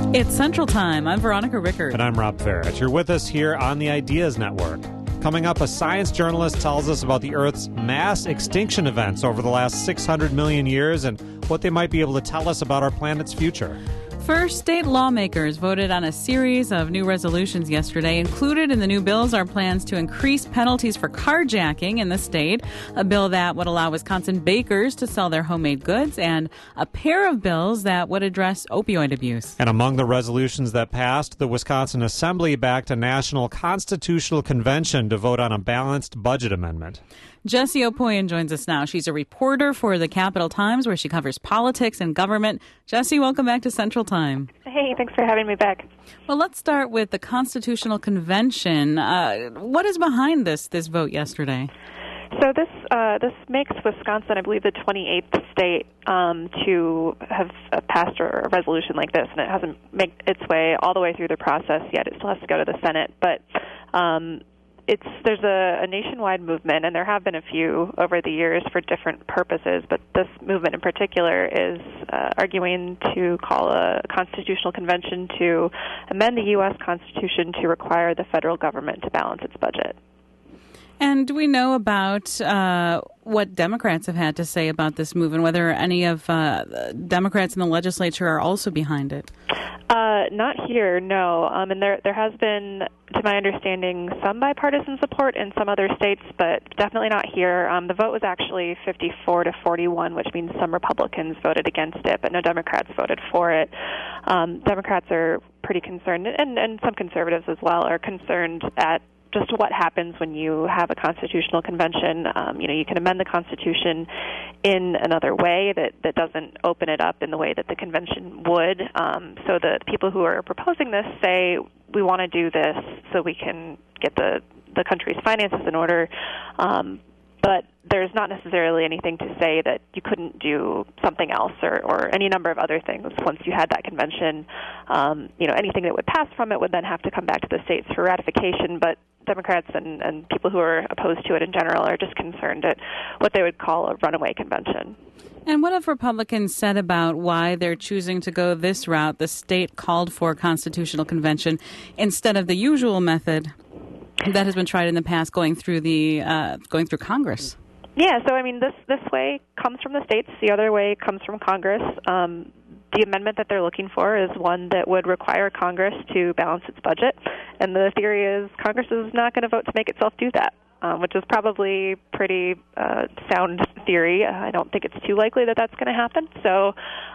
It's Central Time. I'm Veronica Rickard. And I'm Rob Farrett. You're with us here on the Ideas Network. Coming up, a science journalist tells us about the Earth's mass extinction events over the last 600 million years and what they might be able to tell us about our planet's future. First, state lawmakers voted on a series of new resolutions yesterday. Included in the new bills are plans to increase penalties for carjacking in the state, a bill that would allow Wisconsin bakers to sell their homemade goods, and a pair of bills that would address opioid abuse. And among the resolutions that passed, the Wisconsin Assembly backed a national constitutional convention to vote on a balanced budget amendment. Jessie Opoyan joins us now. She's a reporter for the Capital Times, where she covers politics and government. Jessie, welcome back to Central Time. Hey, thanks for having me back. Well, let's start with the Constitutional Convention. What is behind this vote yesterday? So this makes Wisconsin, I believe, the 28th state to have passed a resolution like this, and it hasn't made its way all the way through the process yet. It still has to go to the Senate, but there's a nationwide movement, and there have been a few over the years for different purposes, but this movement in particular is arguing to call a constitutional convention to amend the U.S. Constitution to require the federal government to balance its budget. And do we know about what Democrats have had to say about this move, and whether any of Democrats in the legislature are also behind it? Not here, no. And there has been, to my understanding, some bipartisan support in some other states, but definitely not here. The vote was actually 54-41, which means some Republicans voted against it, but no Democrats voted for it. Democrats are pretty concerned, and some conservatives as well are concerned at just what happens when you have a constitutional convention. You can amend the Constitution in another way that doesn't open it up in the way that the convention would. So the people who are proposing this say, we want to do this so we can get the country's finances in order. But there's not necessarily anything to say that you couldn't do something else or any number of other things once you had that convention. Anything that would pass from it would then have to come back to the states for ratification, but Democrats and people who are opposed to it in general are just concerned at what they would call a runaway convention. And what have Republicans said about why they're choosing to go this route? The state called for a constitutional convention instead of the usual method that has been tried in the past, going through Congress. Yeah, so this way comes from the states. The other way comes from Congress. The amendment that they're looking for is one that would require Congress to balance its budget, and the theory is Congress is not going to vote to make itself do that, which is probably pretty sound theory. I don't think it's too likely that that's going to happen. So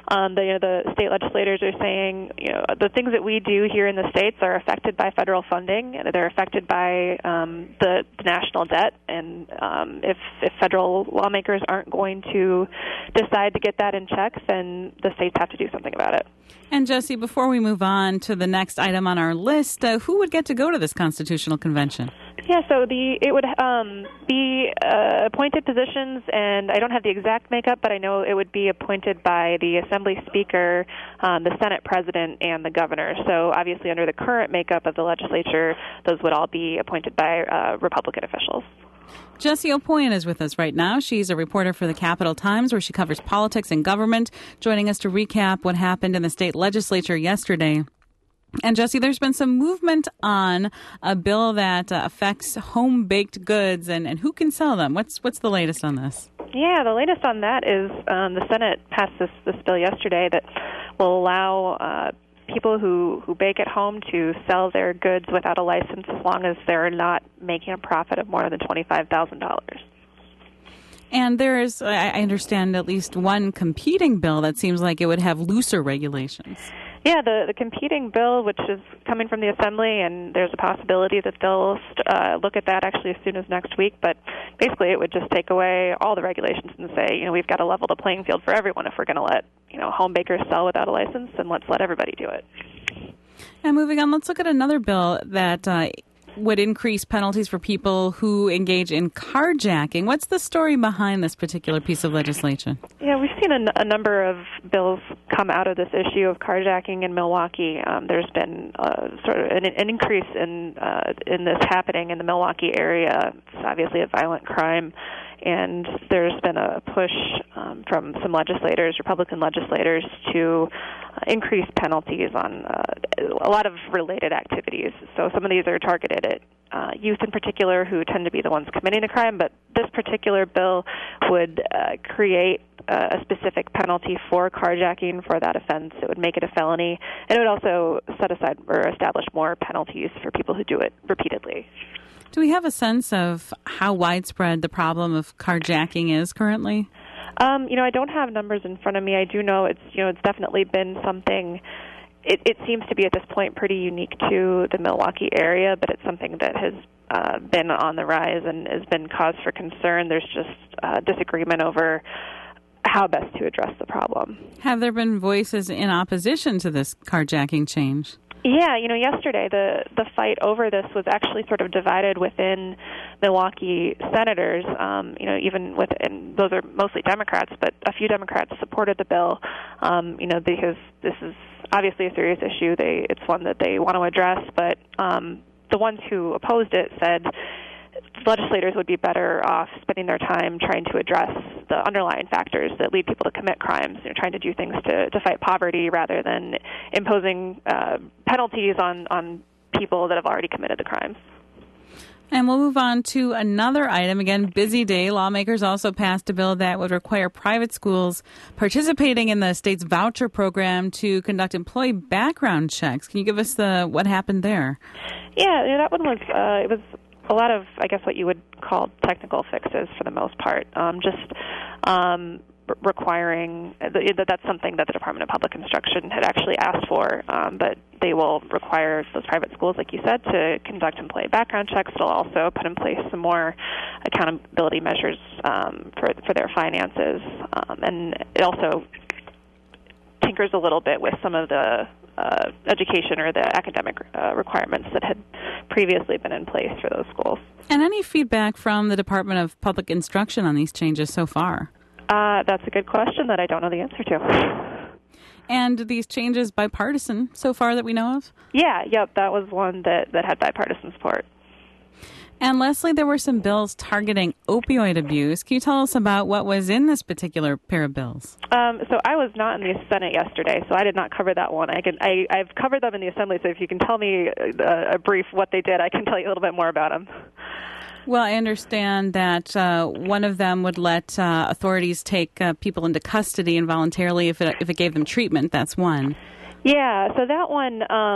the state legislators are saying, the things that we do here in the states are affected by federal funding. They're affected by the national debt, and if federal lawmakers aren't going to decide to get that in check, then the states have to do something about it. And Jessie, before we move on to the next item on our list, who would get to go to this constitutional convention? Yeah, so it would be appointed positions, and I don't have the exact makeup, but I know it would be appointed by the Assembly Speaker, the Senate President, and the Governor. So obviously under the current makeup of the legislature, those would all be appointed by Republican officials. Jessie Opoyan is with us right now. She's a reporter for the Capital Times, where she covers politics and government, joining us to recap what happened in the state legislature yesterday. And Jessie, there's been some movement on a bill that affects home-baked goods and who can sell them. What's the latest on this? Yeah, the latest on that is the Senate passed this bill yesterday that will allow people who bake at home to sell their goods without a license as long as they're not making a profit of more than $25,000. And there is, I understand, at least one competing bill that seems like it would have looser regulations. Yeah, the competing bill, which is coming from the Assembly, and there's a possibility that they'll look at that actually as soon as next week. But basically, it would just take away all the regulations and say, we've got to level the playing field for everyone. If we're going to let home bakers sell without a license, then let's let everybody do it. And moving on, let's look at another bill that would increase penalties for people who engage in carjacking. What's the story behind this particular piece of legislation? Yeah, we've seen a number of bills come out of this issue of carjacking in Milwaukee. There's been sort of an increase in this happening in the Milwaukee area. It's obviously a violent crime, and there's been a push from some legislators, Republican legislators, to increased penalties on a lot of related activities. So some of these are targeted at youth in particular who tend to be the ones committing the crime, but this particular bill would create a specific penalty for carjacking for that offense. It would make it a felony, and it would also set aside or establish more penalties for people who do it repeatedly. Do we have a sense of how widespread the problem of carjacking is currently? I don't have numbers in front of me. I do know it's definitely been something. It seems to be at this point pretty unique to the Milwaukee area, but it's something that has been on the rise and has been cause for concern. There's just disagreement over how best to address the problem. Have there been voices in opposition to this carjacking change? Yeah, yesterday the fight over this was actually sort of divided within Milwaukee senators. And those are mostly Democrats, but a few Democrats supported the bill. Because this is obviously a serious issue. It's one that they want to address, but the ones who opposed it said legislators would be better off spending their time trying to address the underlying factors that lead people to commit crimes, trying to do things to fight poverty rather than imposing penalties on people that have already committed the crimes. And we'll move on to another item. Again, busy day. Lawmakers also passed a bill that would require private schools participating in the state's voucher program to conduct employee background checks. Can you give us what happened there? Yeah, that one was it was a lot of, I guess, what you would call technical fixes for the most part. Requiring that's something that the Department of Public Instruction had actually asked for, but they will require those private schools, like you said, to conduct employee background checks. They'll also put in place some more accountability measures for their finances, and it also tinkers a little bit with some of the education or the academic requirements that had previously been in place for those schools. And any feedback from the Department of Public Instruction on these changes so far? That's a good question that I don't know the answer to. And these changes bipartisan so far that we know of? Yep, that was one that had bipartisan support. And Leslie, there were some bills targeting opioid abuse. Can you tell us about what was in this particular pair of bills? So I was not in the Senate yesterday, so I did not cover that one. I've covered them in the Assembly, so if you can tell me a brief what they did, I can tell you a little bit more about them. Well, I understand that one of them would let authorities take people into custody involuntarily if it gave them treatment. That's one. Yeah, so that one,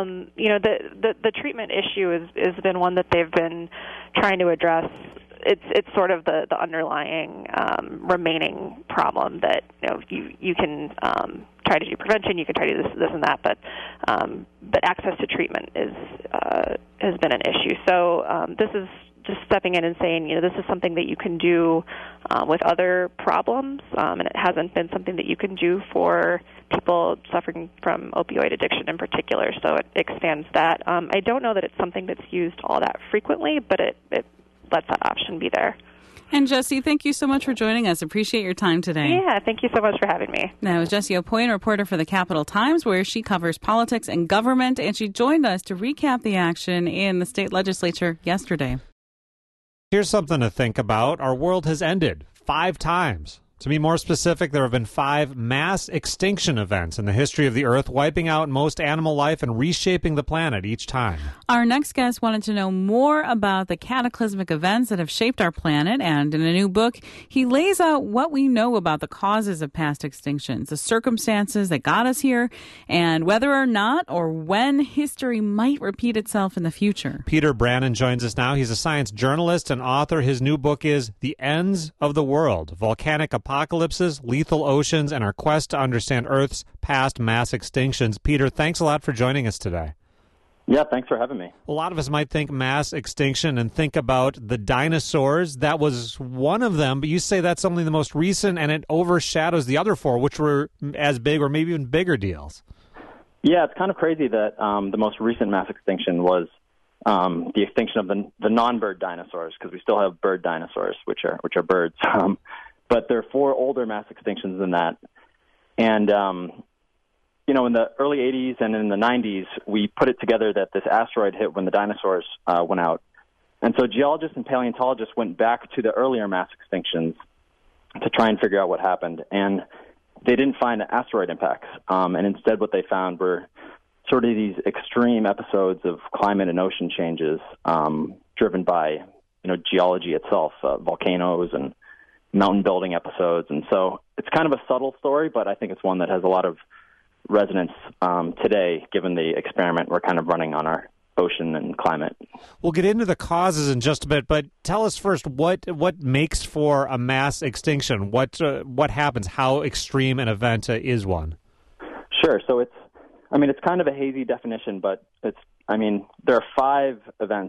the treatment issue has been one that they've been trying to address. It's sort of the underlying remaining problem that you can try to do prevention, you can try to do this and that, but access to treatment has been an issue. So this is just stepping in and saying, this is something that you can do with other problems, and it hasn't been something that you can do for people suffering from opioid addiction in particular, so it expands that. I don't know that it's something that's used all that frequently, but it lets that option be there. And Jessie, thank you so much for joining us. Appreciate your time today. Yeah, thank you so much for having me. That was Jessie Aupoint, reporter for the Capital Times, where she covers politics and government, and she joined us to recap the action in the state legislature yesterday. Here's something to think about. Our world has ended 5 times. To be more specific, there have been 5 mass extinction events in the history of the Earth, wiping out most animal life and reshaping the planet each time. Our next guest wanted to know more about the cataclysmic events that have shaped our planet, and in a new book, he lays out what we know about the causes of past extinctions, the circumstances that got us here, and whether or not or when history might repeat itself in the future. Peter Brannon joins us now. He's a science journalist and author. His new book is The Ends of the World: Volcanic Apocalypses, Lethal Oceans, and Our Quest to Understand Earth's Past Mass Extinctions. Peter, thanks a lot for joining us today. Yeah, thanks for having me. A lot of us might think mass extinction and think about the dinosaurs. That was one of them, but you say that's only the most recent, and it overshadows the other 4, which were as big or maybe even bigger deals. Yeah, it's kind of crazy that the most recent mass extinction was the extinction of the non-bird dinosaurs, because we still have bird dinosaurs, which are birds. But there are 4 older mass extinctions than that. And, in the early 80s and in the 90s, we put it together that this asteroid hit when the dinosaurs went out. And so geologists and paleontologists went back to the earlier mass extinctions to try and figure out what happened. And they didn't find asteroid impacts, and instead what they found were sort of these extreme episodes of climate and ocean changes driven by geology itself, volcanoes and mountain building episodes. And so it's kind of a subtle story, but I think it's one that has a lot of resonance today, given the experiment we're kind of running on our ocean and climate. We'll get into the causes in just a bit, but tell us first what makes for a mass extinction. What happens? How extreme an event is one? Sure. So it's kind of a hazy definition, but there are 5 events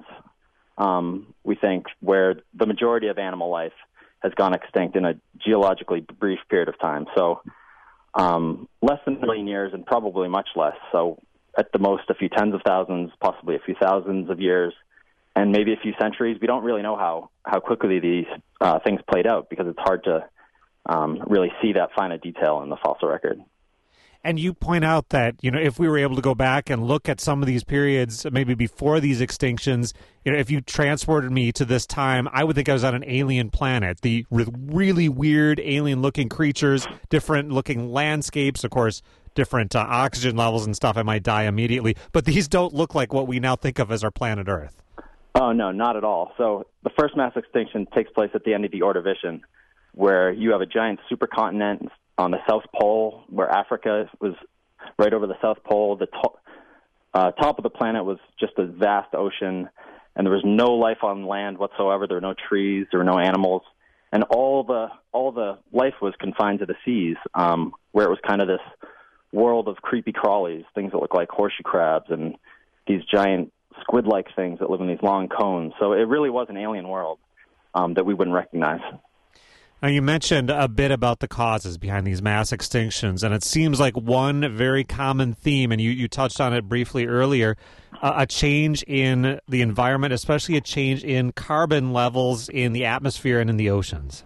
we think where the majority of animal life has gone extinct in a geologically brief period of time. So less than 1 million years and probably much less. So at the most, a few tens of thousands, possibly a few thousands of years, and maybe a few centuries. We don't really know how quickly these things played out because it's hard to really see that fine a detail in the fossil record. And you point out that, if we were able to go back and look at some of these periods, maybe before these extinctions, if you transported me to this time, I would think I was on an alien planet. The really weird alien-looking creatures, different-looking landscapes, of course, different oxygen levels and stuff, I might die immediately. But these don't look like what we now think of as our planet Earth. Oh, no, not at all. So the first mass extinction takes place at the end of the Ordovician, where you have a giant supercontinent on the South Pole, where Africa was right over the South Pole. The top of the planet was just a vast ocean, and there was no life on land whatsoever. There were no trees, there were no animals, and all the life was confined to the seas, where it was kind of this world of creepy crawlies, things that look like horseshoe crabs and these giant squid-like things that live in these long cones. So it really was an alien world that we wouldn't recognize. Now, you mentioned a bit about the causes behind these mass extinctions, and it seems like one very common theme, and you touched on it briefly earlier, a change in the environment, especially a change in carbon levels in the atmosphere and in the oceans.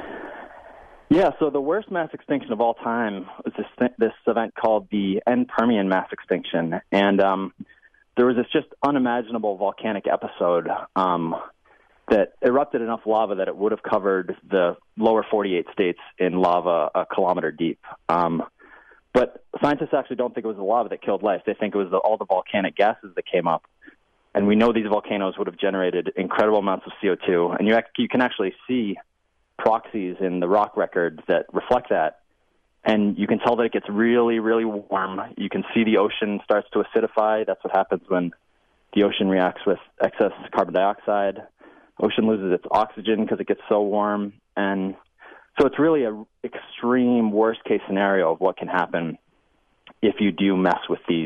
Yeah, so the worst mass extinction of all time was this event called the End Permian mass extinction, and there was this just unimaginable volcanic episode that erupted enough lava that it would have covered the lower 48 states in lava a kilometer deep. But scientists actually don't think it was the lava that killed life. They think it was all the volcanic gases that came up. And we know these volcanoes would have generated incredible amounts of CO2. And you can actually see proxies in the rock record that reflect that. And you can tell that it gets really, really warm. You can see the ocean starts to acidify. That's what happens when the ocean reacts with excess carbon dioxide. Ocean loses its oxygen because it gets so warm. And so it's really an extreme worst-case scenario of what can happen if you do mess with these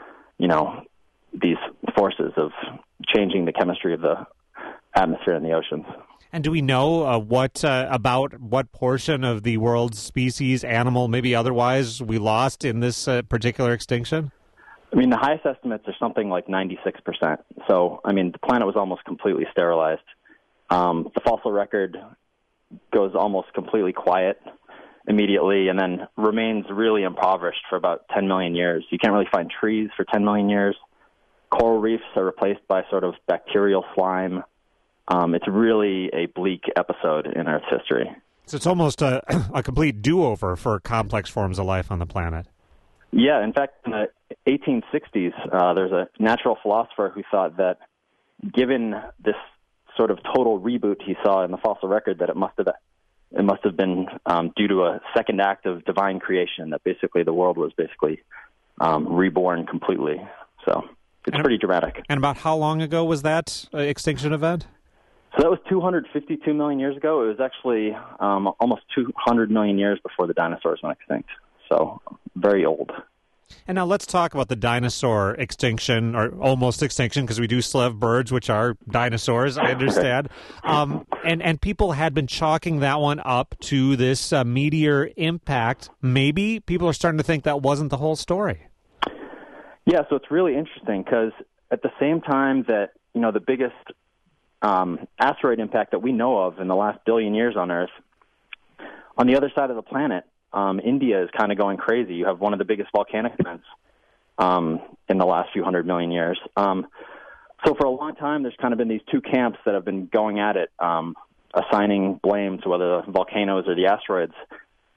forces of changing the chemistry of the atmosphere and the oceans. And do we know about what portion of the world's species, animal, maybe otherwise, we lost in this particular extinction? The highest estimates are something like 96%. So, the planet was almost completely sterilized. The fossil record goes almost completely quiet immediately and then remains really impoverished for about 10 million years. You can't really find trees for 10 million years. Coral reefs are replaced by sort of bacterial slime. It's really a bleak episode in Earth's history. So it's almost a complete do-over for complex forms of life on the planet. Yeah, in fact, in the 1860s, there's a natural philosopher who thought that given this sort of total reboot he saw in the fossil record, that it must have been due to a second act of divine creation, that basically the world was reborn completely. So it's pretty dramatic. And about how long ago was that extinction event? So that was 252 million years ago. It was actually almost 200 million years before the dinosaurs went extinct. So very old. And now let's talk about the dinosaur extinction, or almost extinction, because we do still have birds, which are dinosaurs, I understand. And people had been chalking that one up to this meteor impact. Maybe people are starting to think that wasn't the whole story. Yeah, so it's really interesting because at the same time that, the biggest asteroid impact that we know of in the last billion years on Earth, on the other side of the planet, India is kind of going crazy. You have one of the biggest volcanic events in the last few 100 million years. So for a long time, there's kind of been these two camps that have been going at it, assigning blame to whether the volcanoes or the asteroids.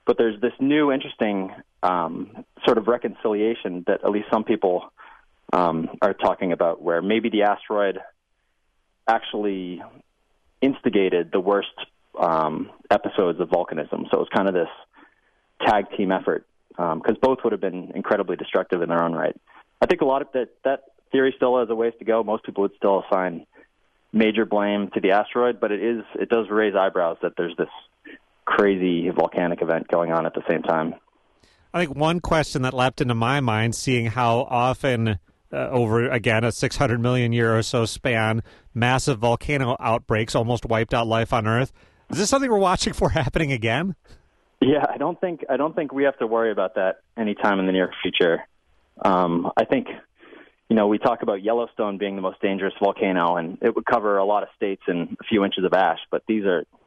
But there's this new interesting sort of reconciliation that at least some people are talking about, where maybe the asteroid actually instigated the worst episodes of volcanism. So it was kind of this tag team effort, because both would have been incredibly destructive in their own right. I think a lot of that theory still has a ways to go. Most people would still assign major blame to the asteroid, but it does raise eyebrows that there's this crazy volcanic event going on at the same time. I think one question that leapt into my mind, seeing how often over, again, a 600 million year or so span, massive volcano outbreaks almost wiped out life on Earth. Is this something we're watching for happening again? Yeah, I don't think we have to worry about that anytime in the near future. I think, we talk about Yellowstone being the most dangerous volcano, and it would cover a lot of states in a few inches of ash. But these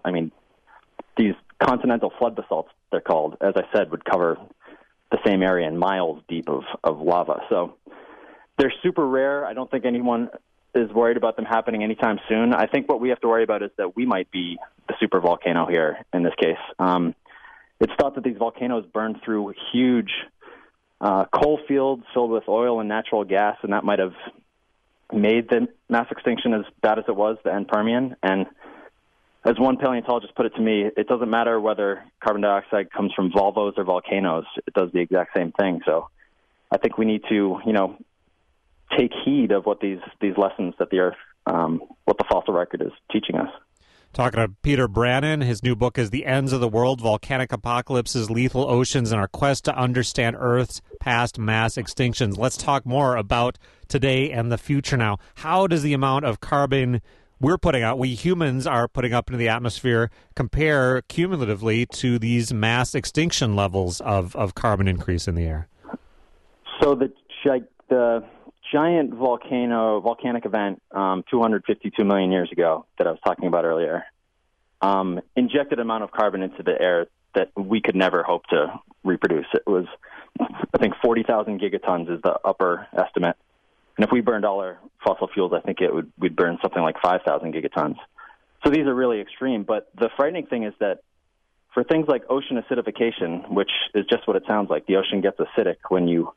continental flood basalts, they're called, as I said, would cover the same area and miles deep of lava. So they're super rare. I don't think anyone is worried about them happening anytime soon. I think what we have to worry about is that we might be the super volcano here in this case. It's thought that these volcanoes burn through huge coal fields filled with oil and natural gas, and that might have made the mass extinction as bad as it was, the end Permian. And as one paleontologist put it to me, it doesn't matter whether carbon dioxide comes from volvos or volcanoes. It does the exact same thing. So I think we need to, take heed of what these lessons that the Earth, what the fossil record is teaching us. Talking to Peter Brannon. His new book is The Ends of the World, Volcanic Apocalypses, Lethal Oceans, and Our Quest to Understand Earth's Past Mass Extinctions. Let's talk more about today and the future now. How does the amount of carbon we're putting out, we humans are putting up into the atmosphere, compare cumulatively to these mass extinction levels of carbon increase in the air? So the giant volcanic event 252 million years ago that I was talking about earlier injected an amount of carbon into the air that we could never hope to reproduce. It was, I think, 40,000 gigatons is the upper estimate. And if we burned all our fossil fuels, I think we'd burn something like 5,000 gigatons. So these are really extreme. But the frightening thing is that for things like ocean acidification, which is just what it sounds like, the ocean gets acidic when you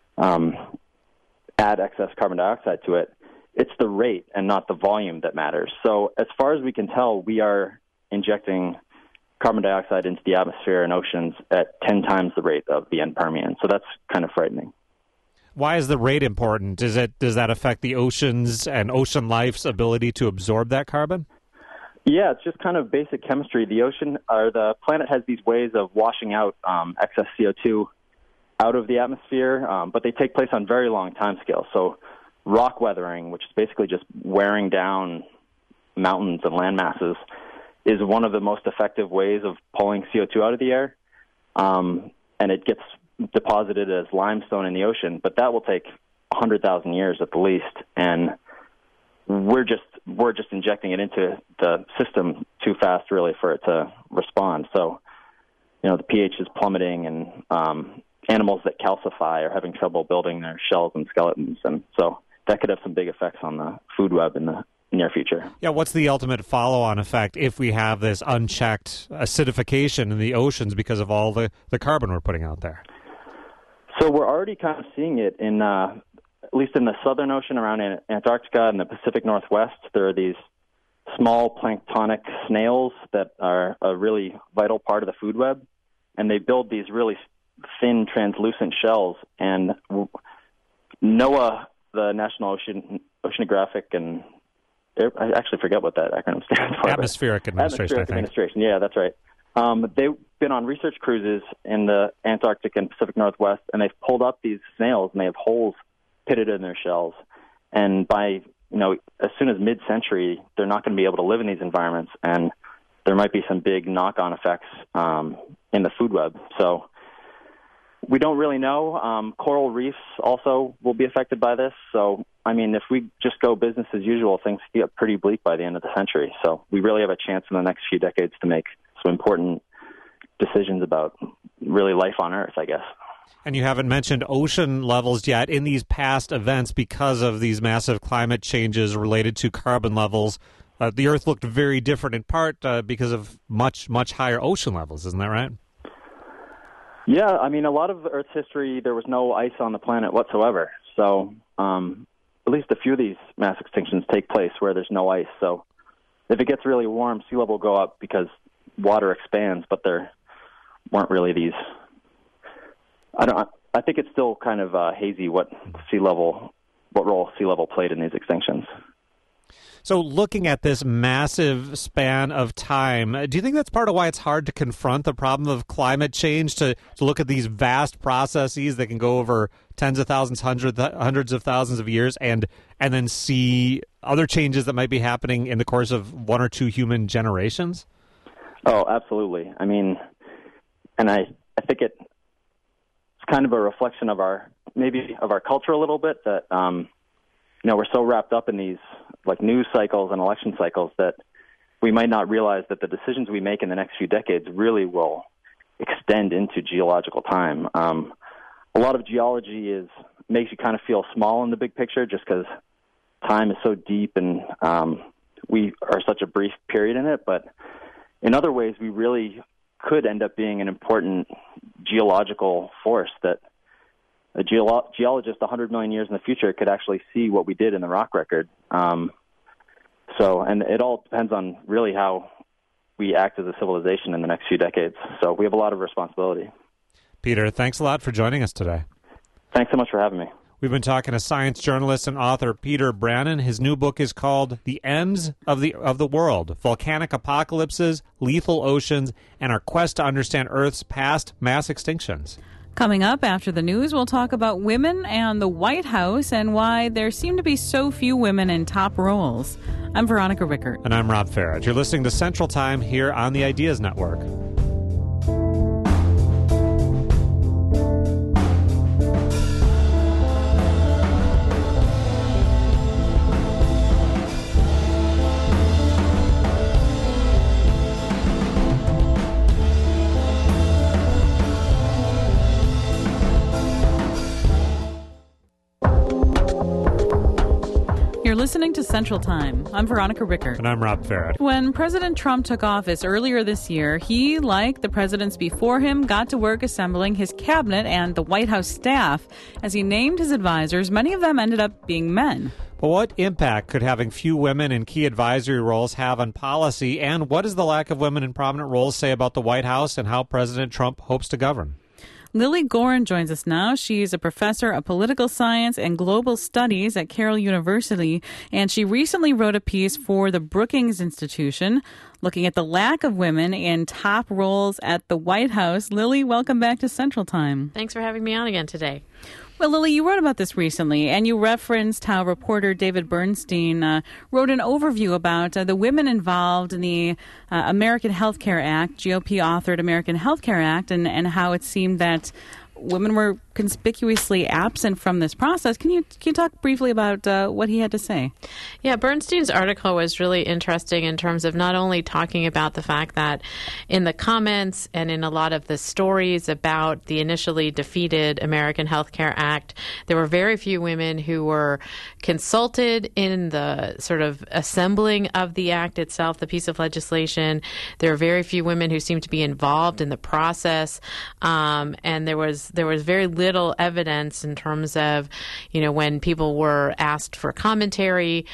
add excess carbon dioxide to it, it's the rate and not the volume that matters. So as far as we can tell, we are injecting carbon dioxide into the atmosphere and oceans at 10 times the rate of the end Permian. So that's kind of frightening. Why is the rate important? Does that affect the oceans and ocean life's ability to absorb that carbon? Yeah, it's just kind of basic chemistry. The planet has these ways of washing out excess CO2 out of the atmosphere, but they take place on very long timescales. So rock weathering, which is basically just wearing down mountains and land masses, is one of the most effective ways of pulling CO2 out of the air. And it gets deposited as limestone in the ocean, but that will take 100,000 years at the least. And we're just injecting it into the system too fast, really, for it to respond. So, the pH is plummeting, and animals that calcify are having trouble building their shells and skeletons. And so that could have some big effects on the food web in the near future. Yeah, what's the ultimate follow-on effect if we have this unchecked acidification in the oceans because of all the carbon we're putting out there? So we're already kind of seeing it in, at least in the Southern Ocean around Antarctica and the Pacific Northwest. There are these small planktonic snails that are a really vital part of the food web, and they build these really thin, translucent shells. And NOAA, the National Oceanographic and I actually forget what that acronym stands for. Atmospheric Administration, I think. Administration, yeah, that's right. They've been on research cruises in the Antarctic and Pacific Northwest, and they've pulled up these snails, and they have holes pitted in their shells. And by, as soon as mid-century, they're not going to be able to live in these environments, and there might be some big knock-on effects in the food web. So we don't really know. Coral reefs also will be affected by this. So, if we just go business as usual, things get pretty bleak by the end of the century. So we really have a chance in the next few decades to make some important decisions about really life on Earth, I guess. And you haven't mentioned ocean levels yet. In these past events, because of these massive climate changes related to carbon levels, the Earth looked very different in part because of much, much higher ocean levels. Isn't that right? Yeah, I mean, a lot of Earth's history, there was no ice on the planet whatsoever. So at least a few of these mass extinctions take place where there's no ice. So if it gets really warm, sea level will go up because water expands, but there weren't really these. I think it's still kind of hazy what role sea level played in these extinctions. So looking at this massive span of time, do you think that's part of why it's hard to confront the problem of climate change, to look at these vast processes that can go over tens of thousands, hundreds of thousands of years, and then see other changes that might be happening in the course of one or two human generations? Oh, absolutely. I mean, and I think it's kind of a reflection of our culture a little bit, that we're so wrapped up in these like news cycles and election cycles that we might not realize that the decisions we make in the next few decades really will extend into geological time. A lot of geology makes you kind of feel small in the big picture, just because time is so deep and we are such a brief period in it. But in other ways, we really could end up being an important geological force that a geologist 100 million years in the future could actually see what we did in the rock record. And it all depends on really how we act as a civilization in the next few decades. So we have a lot of responsibility. Peter, thanks a lot for joining us today. Thanks so much for having me. We've been talking to science journalist and author Peter Brannon. His new book is called The Ends of the World: Volcanic Apocalypses, Lethal Oceans, and Our Quest to Understand Earth's Past Mass Extinctions. Coming up after the news, we'll talk about women and the White House and why there seem to be so few women in top roles. I'm Veronica Rickert. And I'm Rob Farrett. You're listening to Central Time here on the Ideas Network. You're listening to Central Time. I'm Veronica Rickert. And I'm Rob Farrett. When President Trump took office earlier this year, he, like the presidents before him, got to work assembling his cabinet and the White House staff. As he named his advisors, many of them ended up being men. But what impact could having few women in key advisory roles have on policy, and what does the lack of women in prominent roles say about the White House and how President Trump hopes to govern? Lily Goren joins us now. She's a professor of political science and global studies at Carroll University, and she recently wrote a piece for the Brookings Institution looking at the lack of women in top roles at the White House. Lily, welcome back to Central Time. Thanks for having me on again today. Well, Lily, you wrote about this recently, and you referenced how reporter David Bernstein wrote an overview about the women involved in the American Health Care Act, GOP-authored American Health Care Act, and how it seemed that women were conspicuously absent from this process. Can you talk briefly about what he had to say? Yeah, Bernstein's article was really interesting in terms of not only talking about the fact that in the comments and in a lot of the stories about the initially defeated American Health Care Act, there were very few women who were consulted in the sort of assembling of the act itself, the piece of legislation. There were very few women who seemed to be involved in the process, and there was very little evidence in terms of, when people were asked for commentary,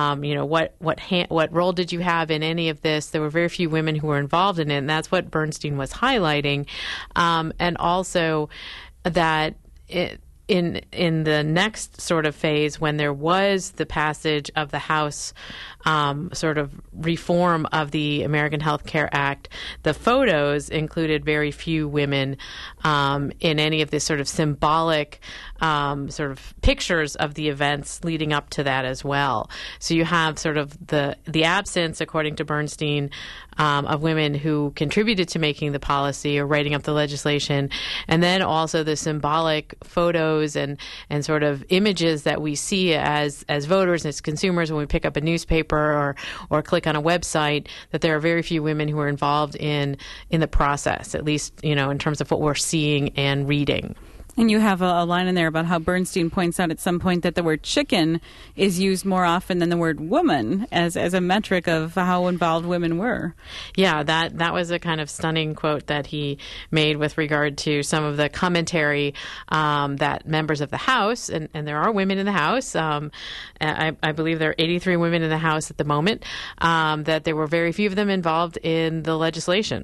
what role did you have in any of this? There were very few women who were involved in it, and that's what Bernstein was highlighting, and also that in the next sort of phase, when there was the passage of the House sort of reform of the American Health Care Act, the photos included very few women in any of this sort of symbolic sort of pictures of the events leading up to that as well. So you have sort of the absence, according to Bernstein, of women who contributed to making the policy or writing up the legislation, and then also the symbolic photos and sort of images that we see as voters, as consumers, when we pick up a newspaper or click on a website, that there are very few women who are involved in the process, at least, in terms of what we're seeing and reading. And you have a line in there about how Bernstein points out at some point that the word chicken is used more often than the word woman as a metric of how involved women were. Yeah, that was a kind of stunning quote that he made with regard to some of the commentary that members of the House, and there are women in the House, I believe there are 83 women in the House at the moment, that there were very few of them involved in the legislation.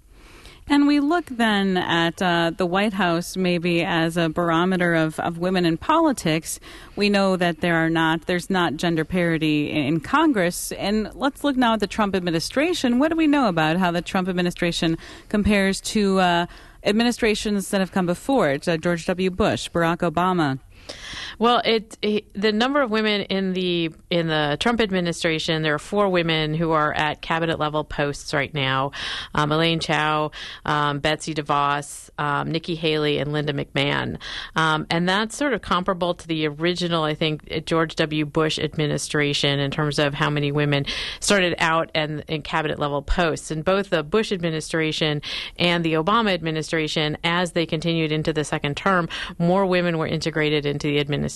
And we look then at the White House maybe as a barometer of women in politics. We know that there's not gender parity in Congress. And let's look now at the Trump administration. What do we know about how the Trump administration compares to administrations that have come before it? George W. Bush, Barack Obama. Well, the number of women in the Trump administration, there are 4 women who are at cabinet level posts right now: Elaine Chao, Betsy DeVos, Nikki Haley, and Linda McMahon. And that's sort of comparable to the original, I think, George W. Bush administration in terms of how many women started out in cabinet level posts. And both the Bush administration and the Obama administration, as they continued into the second term, more women were integrated into the administration.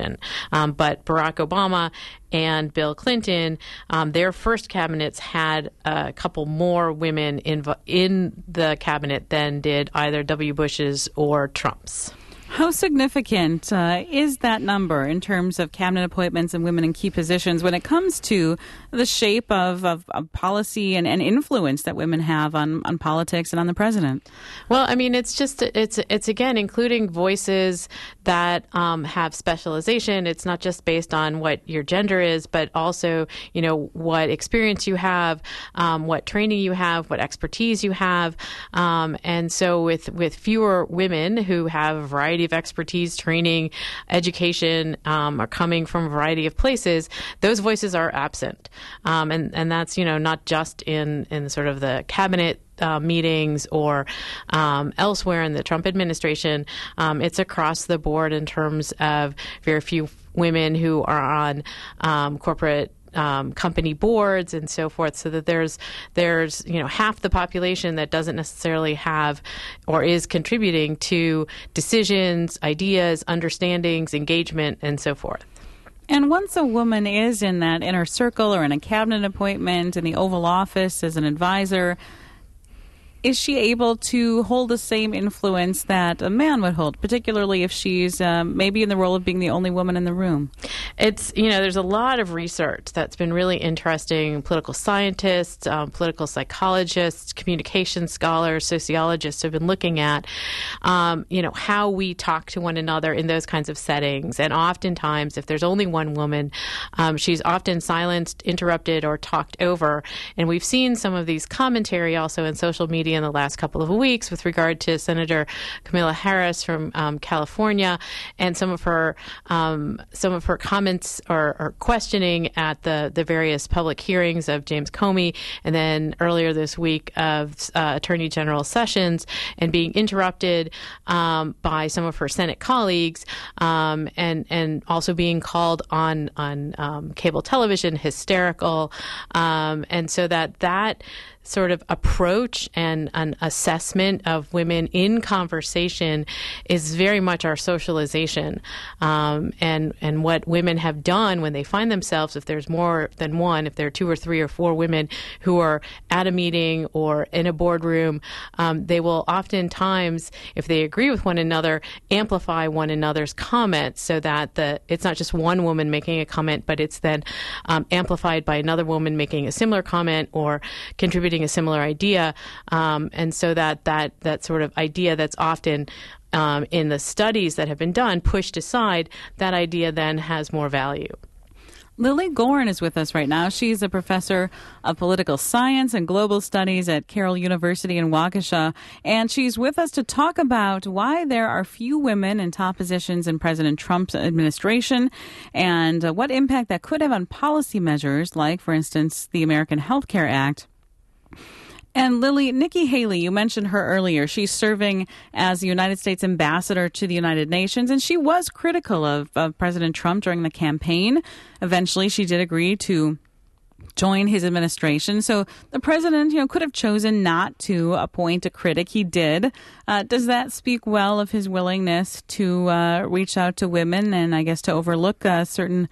But Barack Obama and Bill Clinton, their first cabinets had a couple more women in the cabinet than did either W. Bush's or Trump's. How significant is that number in terms of cabinet appointments and women in key positions when it comes to the shape of policy and influence that women have on politics and on the president? Well, I mean, it's again including voices that have specialization. It's not just based on what your gender is, but also, what experience you have, what training you have, what expertise you have. And so with fewer women who have a variety of expertise, training, education, are coming from a variety of places, those voices are absent. And that's, not just in sort of the cabinet meetings or elsewhere in the Trump administration. It's across the board in terms of very few women who are on corporate company boards and so forth, so that there's half the population that doesn't necessarily have or is contributing to decisions, ideas, understandings, engagement, and so forth. And once a woman is in that inner circle or in a cabinet appointment in the Oval Office as an advisor, is she able to hold the same influence that a man would hold, particularly if she's maybe in the role of being the only woman in the room? It's, there's a lot of research that's been really interesting. Political scientists, political psychologists, communication scholars, sociologists have been looking at, how we talk to one another in those kinds of settings. And oftentimes, if there's only one woman, she's often silenced, interrupted, or talked over. And we've seen some of these commentary also in social media in the last couple of weeks with regard to Senator Kamala Harris from California, and some of her comments or questioning at the various public hearings of James Comey, and then earlier this week of Attorney General Sessions, and being interrupted by some of her Senate colleagues, and also being called on cable television hysterical, and so that sort of approach and an assessment of women in conversation is very much our socialization. And what women have done when they find themselves, if there's more than one, if there are 2 or 3 or 4 women who are at a meeting or in a boardroom, they will oftentimes, if they agree with one another, amplify one another's comments so that it's not just one woman making a comment, but it's then amplified by another woman making a similar comment or contributing a similar idea, and so that sort of idea that's often in the studies that have been done pushed aside, that idea then has more value. Lily Goren is with us right now. She's a professor of political science and global studies at Carroll University in Waukesha, and she's with us to talk about why there are few women in top positions in President Trump's administration and what impact that could have on policy measures like, for instance, the American Health Care Act. And Lily, Nikki Haley, you mentioned her earlier. She's serving as the United States ambassador to the United Nations, and she was critical of President Trump during the campaign. Eventually, she did agree to join his administration. So the president, could have chosen not to appoint a critic. He did. Does that speak well of his willingness to reach out to women and I guess to overlook certain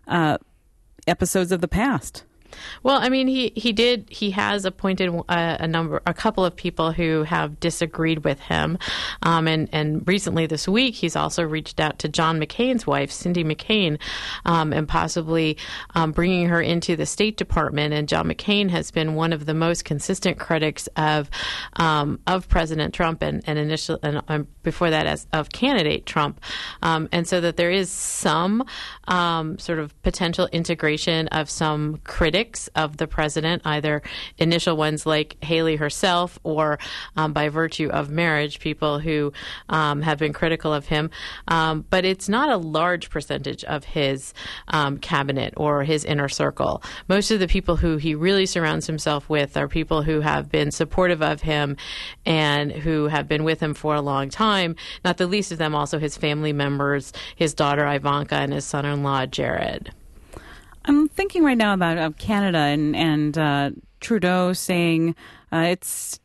episodes of the past? Well, I mean, he has appointed a couple of people who have disagreed with him. And recently this week, he's also reached out to John McCain's wife, Cindy McCain, and possibly bringing her into the State Department. And John McCain has been one of the most consistent critics of President Trump and before that as of candidate Trump. And so that there is some sort of potential integration of some critics of the president, either initial ones like Haley herself or by virtue of marriage, people who have been critical of him. But it's not a large percentage of his cabinet or his inner circle. Most of the people who he really surrounds himself with are people who have been supportive of him and who have been with him for a long time, not the least of them also his family members, his daughter Ivanka and his son-in-law Jared. I'm thinking right now about Canada and Trudeau saying it's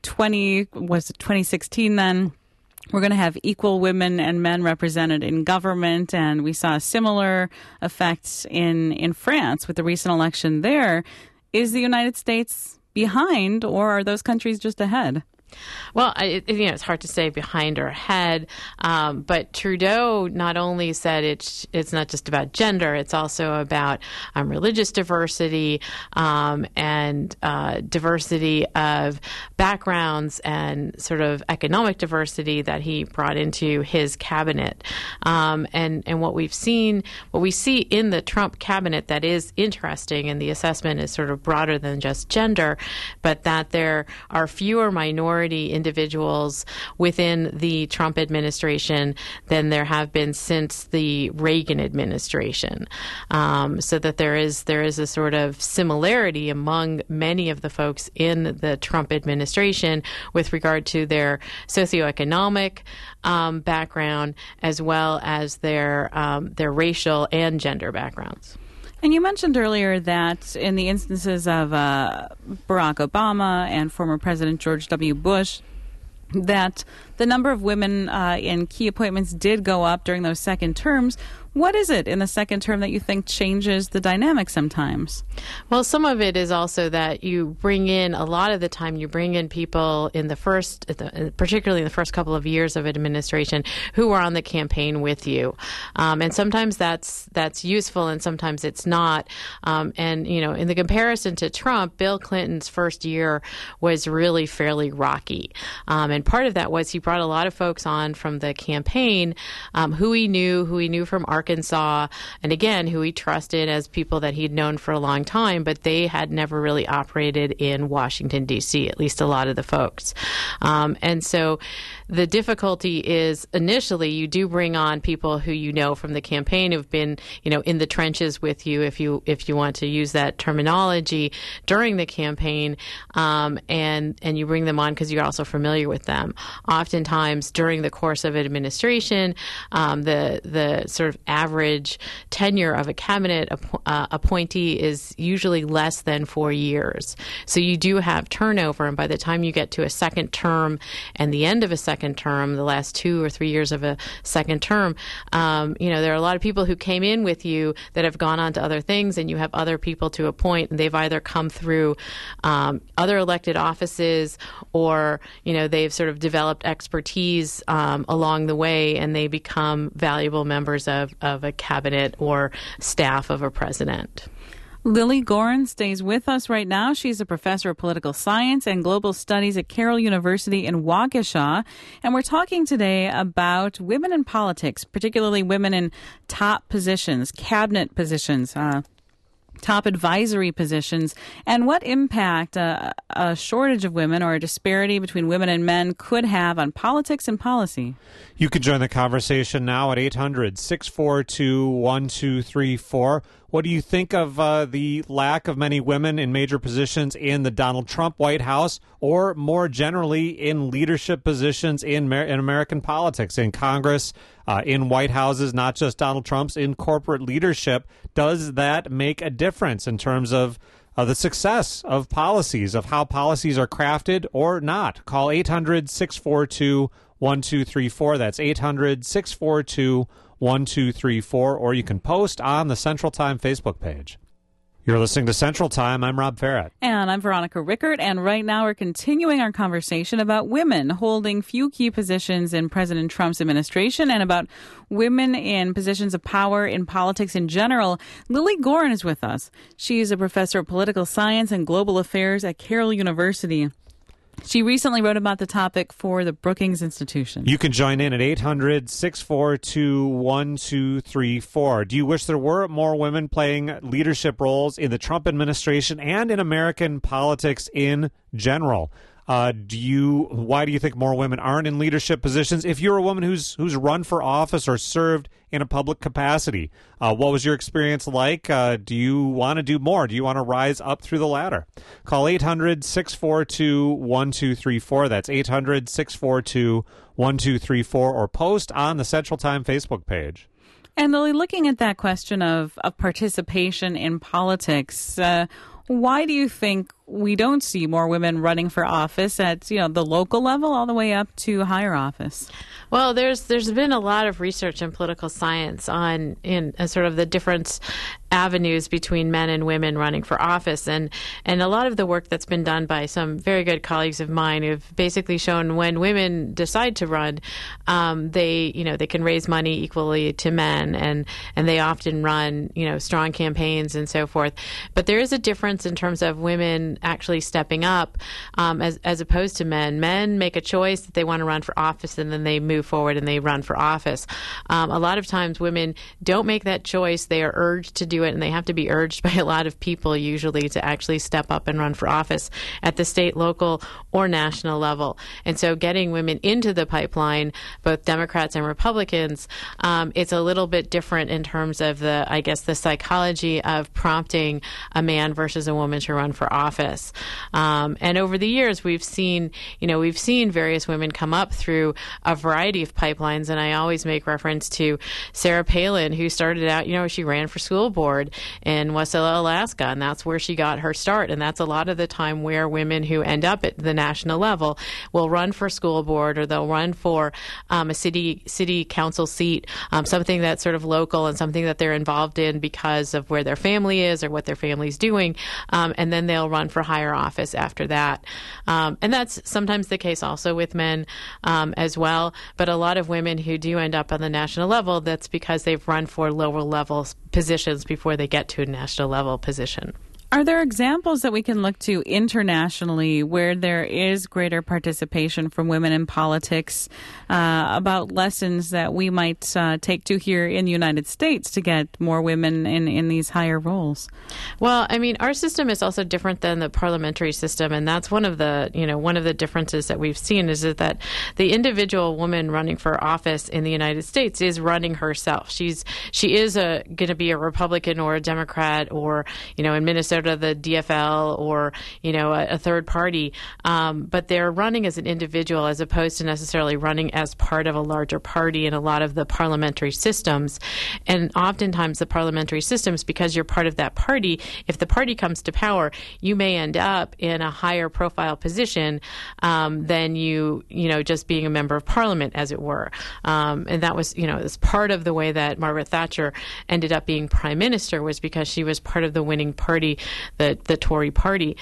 2016 then. We're going to have equal women and men represented in government, and we saw a similar effect in France with the recent election there. Is the United States behind, or are those countries just ahead? Well, it's hard to say behind or ahead, but Trudeau not only said it's not just about gender, it's also about religious diversity and diversity of backgrounds and sort of economic diversity that he brought into his cabinet. And what we see in the Trump cabinet that is interesting, and the assessment is sort of broader than just gender, but that there are fewer minority individuals within the Trump administration than there have been since the Reagan administration. So that there is a sort of similarity among many of the folks in the Trump administration with regard to their socioeconomic background as well as their racial and gender backgrounds. And you mentioned earlier that in the instances of Barack Obama and former President George W. Bush, that the number of women in key appointments did go up during those second terms. What is it in the second term that you think changes the dynamic sometimes? Well, some of it is also that you bring in, a lot of the time, you bring in people in particularly in the first couple of years of administration, who were on the campaign with you. And sometimes that's useful and sometimes it's not. And, in the comparison to Trump, Bill Clinton's first year was really fairly rocky. And part of that was he brought a lot of folks on from the campaign who he knew from Arkansas, and again, who he trusted as people that he'd known for a long time, but they had never really operated in Washington, D.C., at least a lot of the folks. And so the difficulty is initially you do bring on people who you know from the campaign who've been, in the trenches with you, if you want to use that terminology, during the campaign, and you bring them on because you're also familiar with them. Oftentimes during the course of administration, the sort of average tenure of a cabinet appointee is usually less than 4 years. So you do have turnover, and by the time you get to a second term and the end of a second term, the last 2 or 3 years of a second term, there are a lot of people who came in with you that have gone on to other things, and you have other people to appoint, and they've either come through other elected offices or, they've sort of developed expertise along the way, and they become valuable members of a cabinet or staff of a president. Lily Goren stays with us right now. She's a professor of political science and global studies at Carroll University in Waukesha. And we're talking today about women in politics, particularly women in top positions, cabinet positions, top advisory positions, and what impact a shortage of women or a disparity between women and men could have on politics and policy. You can join the conversation now at 800-642-1234. What do you think of the lack of many women in major positions in the Donald Trump White House, or more generally in leadership positions in American politics, in Congress, in White Houses, not just Donald Trump's, in corporate leadership? Does that make a difference in terms of the success of policies, of how policies are crafted or not. Call 800-642-1234. That's 800-642-1234, or you can post on the Central Time Facebook page. You're listening to Central Time. I'm Rob Farrett. And I'm Veronica Rickert. And right now we're continuing our conversation about women holding few key positions in President Trump's administration and about women in positions of power in politics in general. Lily Goren is with us. She's a professor of political science and global affairs at Carroll University. She recently wrote about the topic for the Brookings Institution. You can join in at 800-642-1234. Do you wish there were more women playing leadership roles in the Trump administration and in American politics in general? Why do you think more women aren't in leadership positions? If you're a woman who's run for office or served in a public capacity, what was your experience like? Do you want to do more? Do you want to rise up through the ladder? Call 800-642-1234. That's 800-642-1234, or post on the Central Time Facebook page. And Lily, looking at that question of participation in politics, why do you think we don't see more women running for office at the local level all the way up to higher office? Well, there's been a lot of research in political science in sort of the different avenues between men and women running for office, and a lot of the work that's been done by some very good colleagues of mine who've basically shown when women decide to run, they can raise money equally to men, and they often run strong campaigns and so forth. But there is a difference in terms of women actually stepping up as opposed to men. Men make a choice that they want to run for office, and then they move forward and they run for office. A lot of times women don't make that choice. They are urged to do it, and they have to be urged by a lot of people usually to actually step up and run for office at the state, local, or national level. And so getting women into the pipeline, both Democrats and Republicans, it's a little bit different in terms of the psychology of prompting a man versus a woman to run for office. And over the years, we've seen various women come up through a variety of pipelines. And I always make reference to Sarah Palin, who started out, she ran for school board in Wasilla, Alaska, and that's where she got her start. And that's a lot of the time where women who end up at the national level will run for school board, or they'll run for a city council seat, something that's sort of local and something that they're involved in because of where their family is or what their family's doing, and then they'll run for higher office after that. And that's sometimes the case also with men as well. But a lot of women who do end up on the national level, that's because they've run for lower level positions before they get to a national level position. Are there examples that we can look to internationally where there is greater participation from women in politics, about lessons that we might take to here in the United States to get more women in these higher roles? Well, I mean, our system is also different than the parliamentary system, and that's one of the differences that we've seen is that the individual woman running for office in the United States is running herself. She is going to be a Republican or a Democrat, or in Minnesota the DFL, or a third party, but they're running as an individual as opposed to necessarily running as part of a larger party in a lot of the parliamentary systems. And oftentimes the parliamentary systems, because you're part of that party, if the party comes to power, you may end up in a higher profile position than just being a member of parliament, as it were. And that was as part of the way that Margaret Thatcher ended up being prime minister, was because she was part of the winning party, the Tory party.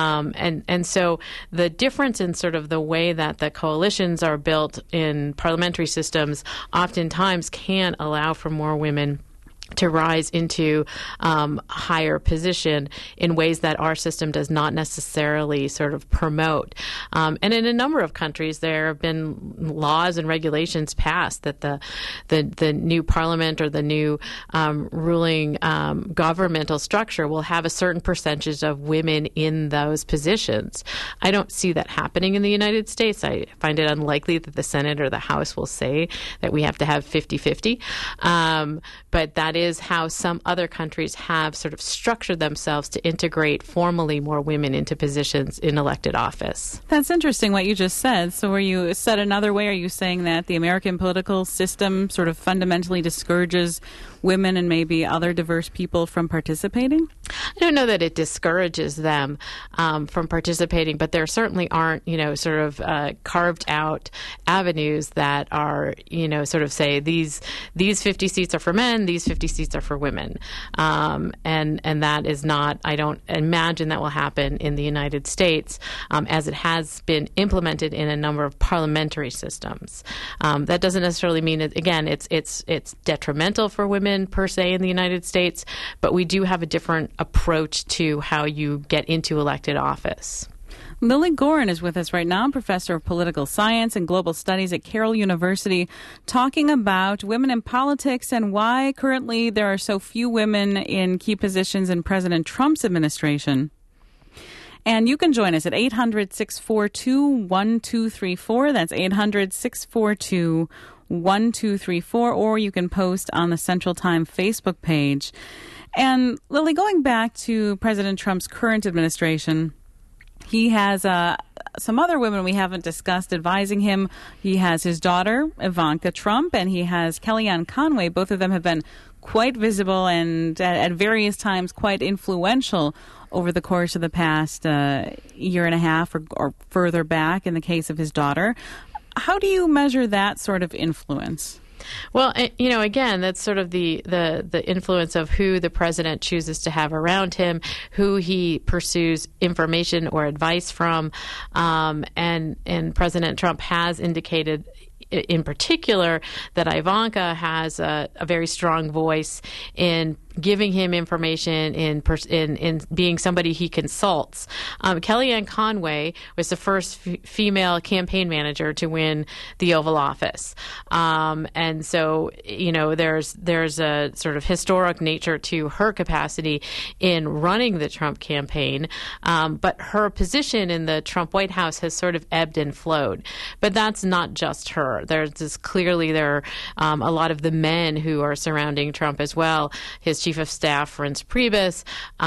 And so the difference in sort of the way that the coalitions are built in parliamentary systems oftentimes can allow for more women to rise into higher position in ways that our system does not necessarily sort of promote. And in a number of countries, there have been laws and regulations passed that the new parliament or the new ruling governmental structure will have a certain percentage of women in those positions. I don't see that happening in the United States. I find it unlikely that the Senate or the House will say that we have to have 50-50. But that is how some other countries have sort of structured themselves to integrate formally more women into positions in elected office. That's interesting what you just said. So were you said another way, are you saying that the American political system sort of fundamentally discourages women and maybe other diverse people from participating? I don't know that it discourages them from participating, but there certainly aren't, sort of carved out avenues that are, sort of say these 50 seats are for men, these 50 seats are for women. And that is not, I don't imagine that will happen in the United States as it has been implemented in a number of parliamentary systems. That doesn't necessarily mean, again, it's detrimental for women per se in the United States, but we do have a different approach to how you get into elected office. Lily Goren is with us right now, professor of political science and global studies at Carroll University, talking about women in politics and why currently there are so few women in key positions in President Trump's administration. And you can join us at 800-642-1234. That's 800-642-1234. Or you can post on the Central Time Facebook page. And Lily, going back to President Trump's current administration, he has some other women we haven't discussed advising him. He has his daughter, Ivanka Trump, and he has Kellyanne Conway. Both of them have been quite visible and at various times quite influential over the course of the past year and a half or further back in the case of his daughter. How do you measure that sort of influence? Well, again, that's sort of the influence of who the president chooses to have around him, who he pursues information or advice from, and President Trump has indicated in particular that Ivanka has a very strong voice in giving him information, in being somebody he consults. Kellyanne Conway was the first female campaign manager to win the Oval Office. And so, there's a sort of historic nature to her capacity in running the Trump campaign. But her position in the Trump White House has sort of ebbed and flowed. But that's not just her. There are a lot of the men who are surrounding Trump as well. His chief of staff, Reince Priebus,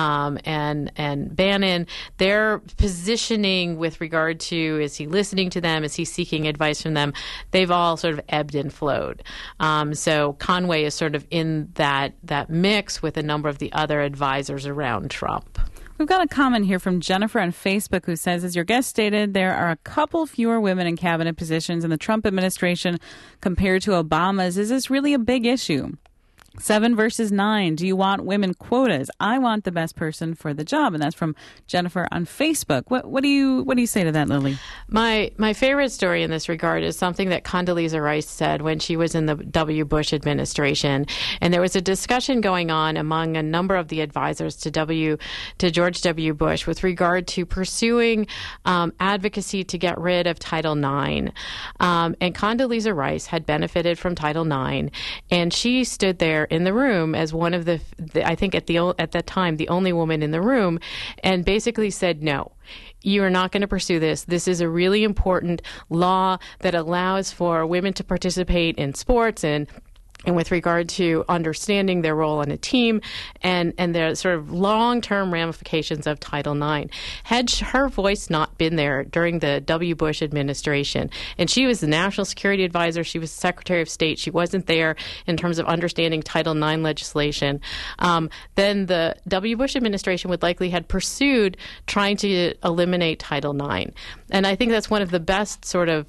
and Bannon, their positioning with regard to, is he listening to them? Is he seeking advice from them? They've all sort of ebbed and flowed. So Conway is sort of in that mix with a number of the other advisors around Trump. We've got a comment here from Jennifer on Facebook who says, as your guest stated, there are a couple fewer women in cabinet positions in the Trump administration compared to Obama's. Is this really a big issue? 7 versus 9. Do you want women quotas? I want the best person for the job. And that's from Jennifer on Facebook. What do you say to that, Lily? My favorite story in this regard is something that Condoleezza Rice said when she was in the W. Bush administration. And there was a discussion going on among a number of the advisors to George W. Bush with regard to pursuing advocacy to get rid of Title IX. And Condoleezza Rice had benefited from Title IX. And she stood there in the room as one of I think at that time, the only woman in the room, and basically said, no, you are not going to pursue this. This is a really important law that allows for women to participate in sports and with regard to understanding their role on a team and the sort of long-term ramifications of Title IX. Had her voice not been there during the W. Bush administration, and she was the national security advisor, she was Secretary of State, she wasn't there in terms of understanding Title IX legislation, then the W. Bush administration would likely have pursued trying to eliminate Title IX. And I think that's one of the best sort of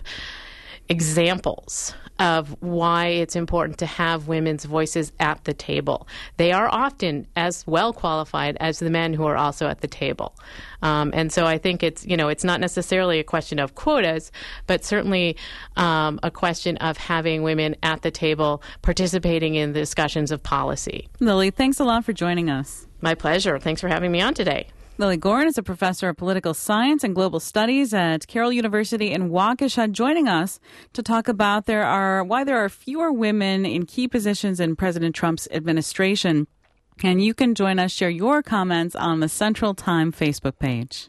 examples of why it's important to have women's voices at the table. They are often as well qualified as the men who are also at the table. And so I think it's not necessarily a question of quotas, but certainly a question of having women at the table participating in the discussions of policy. Lily, thanks a lot for joining us. My pleasure. Thanks for having me on today. Lily Goren is a professor of political science and global studies at Carroll University in Waukesha, joining us to talk about why there are fewer women in key positions in President Trump's administration. And you can join us, share your comments on the Central Time Facebook page.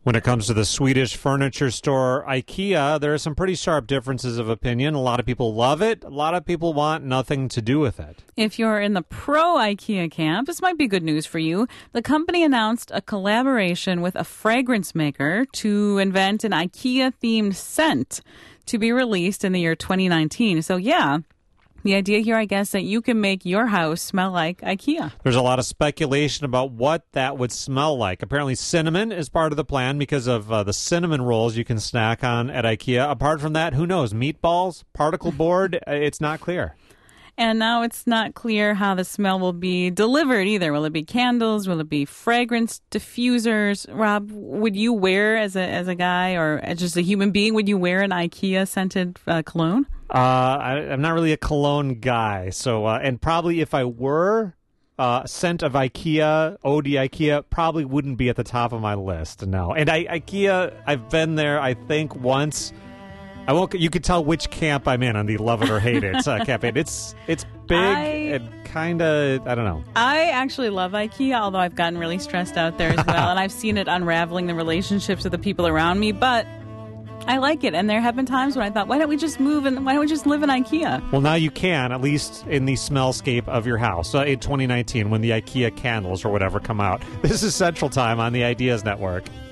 When it comes to the Swedish furniture store IKEA, there are some pretty sharp differences of opinion. A lot of people love it. A lot of people want nothing to do with it. If you're in the pro-IKEA camp, this might be good news for you. The company announced a collaboration with a fragrance maker to invent an IKEA-themed scent to be released in the year 2019. So, yeah. The idea here, I guess, that you can make your house smell like IKEA. There's a lot of speculation about what that would smell like. Apparently, cinnamon is part of the plan because of the cinnamon rolls you can snack on at IKEA. Apart from that, who knows? Meatballs, particle board, it's not clear. And now it's not clear how the smell will be delivered either. Will it be candles? Will it be fragrance diffusers? Rob, would you wear as a guy or as just a human being, would you wear an IKEA scented cologne? I'm not really a cologne guy. So, and probably if I were, scent of IKEA, Ode IKEA, probably wouldn't be at the top of my list. No. And IKEA, I've been there, I think, once. I won't. You could tell which camp I'm in on the love it or hate it campaign. It's big and kind of, I don't know. I actually love IKEA, although I've gotten really stressed out there as well, and I've seen it unraveling the relationships with the people around me. But I like it, and there have been times when I thought, why don't we just move and why don't we just live in IKEA? Well, now you can, at least in the smellscape of your house in 2019 when the IKEA candles or whatever come out. This is Central Time on the Ideas Network.